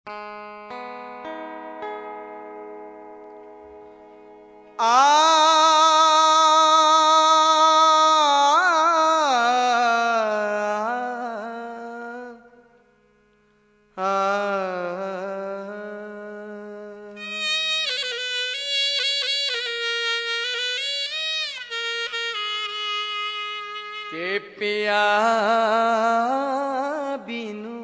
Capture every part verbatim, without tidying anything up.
के पिया बिनु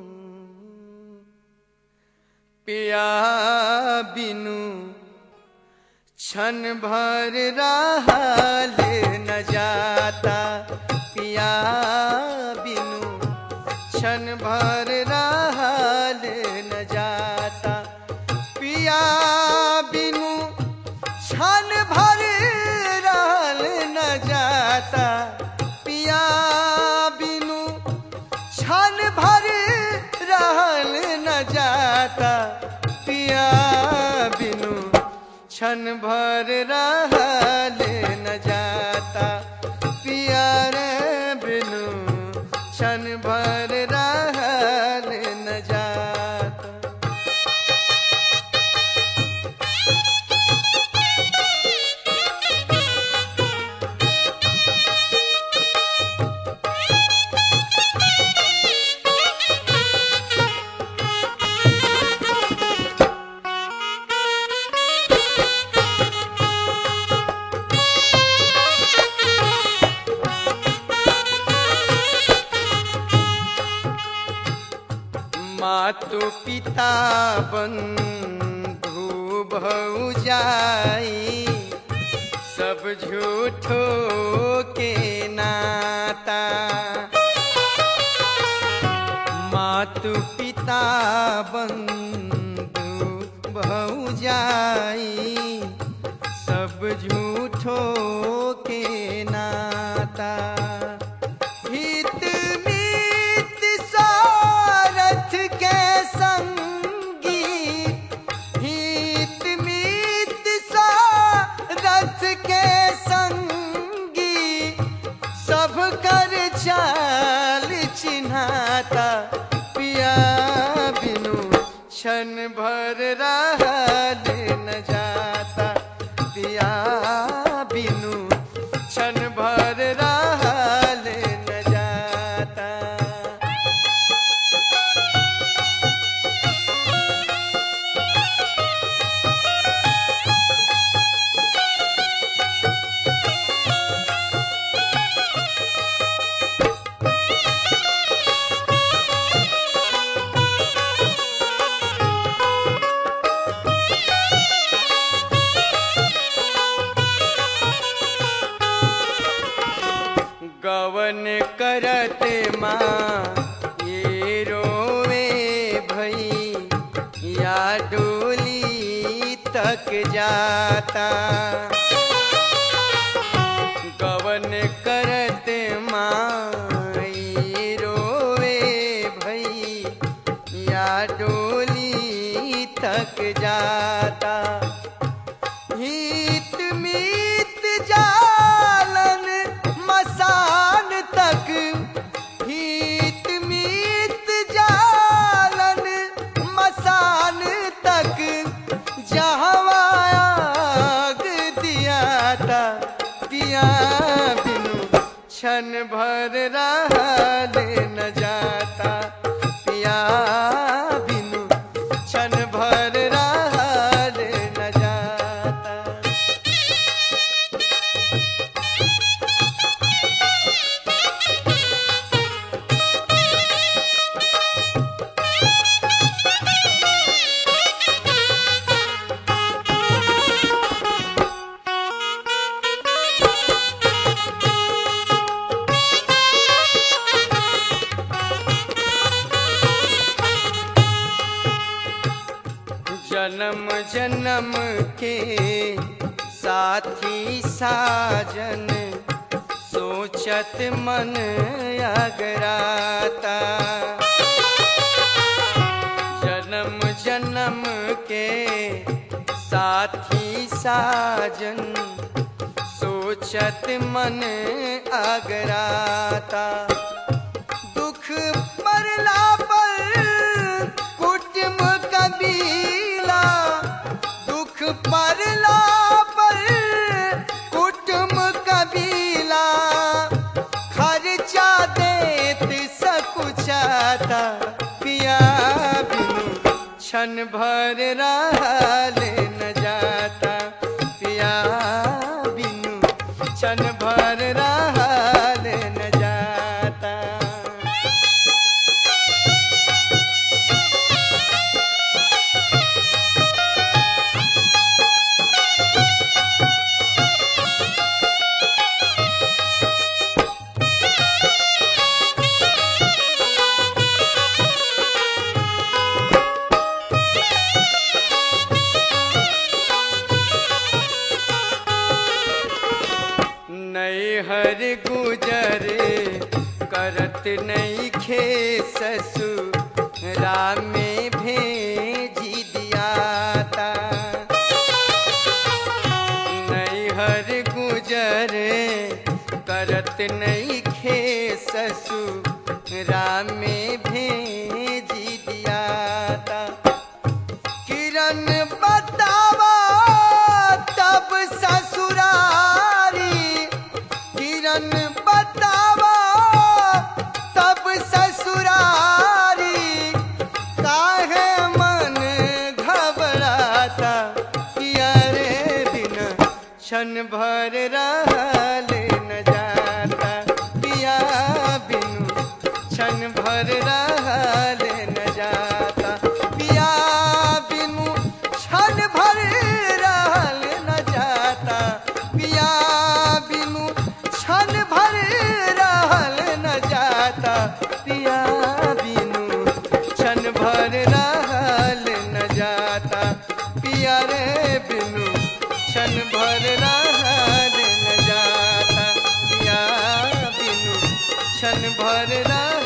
पिया बिनु क्षण भर रहल न जाता, पिया बिनु क्षण भर रहल न जाता, पिया बिनु क्षण भर रहल न जाता, पिया बिनु क्षण भर रहल न जाता, पिया बिनु क्षण भर रहल न जाता, पिया रे बिनु क्षण भर रहल न जाता। मातु पिता बंधु भौजाई सब झूठो के नाता, मातु पिता बंधु भौजाई सब झूठो के नाता, चाल चिन्हाता, पिया बिनु क्षण भर रहल न जाता, पिया बिनु क्षण भर रहल न जाता। गवन करत माँ ये रोवे भई या डोली तक जाता, गवन करत माँ ये रोवे भई या डोली तक जाता, हित मीत जालन मसान तक, हित मीत जालन मसान तक, जहाँ आग दियाता, पिया बिनु क्षण भर रहल न जाता, पिया बिनु क्षण भर रहल न जाता। जन्म जन्म के साथी साजन सोचत मन अगराता, जन्म जन्म के साथी साजन सोचत मन अगराता, दुख मरला पर कुटुंब क्षण भर रहल न जाता पिया बिनु क्षण भर रहल न जाता। नैहर गुजरे करत नहीं खे ससुरा में भेजी दियाता। नैहर गुजरे करत नहीं खे ससुरा में भेजी दियाता। किरण बतावा तब ससुरारी, किरण बतावा तब ससुरारी, काहे मन घबराता पिया रे बिना क्षण भर रहल न जाता पिया बिनु क्षण भर रहल न जाता पिया बिनु क्षण भर रहल न जाता पिया बिनु क्षण भर रहल न जाता पिया बिनु क्षण भर रहल न जाता पिया रे बिनु क्षण भर रहल न जाता पिया बिनु क्षण भर रहल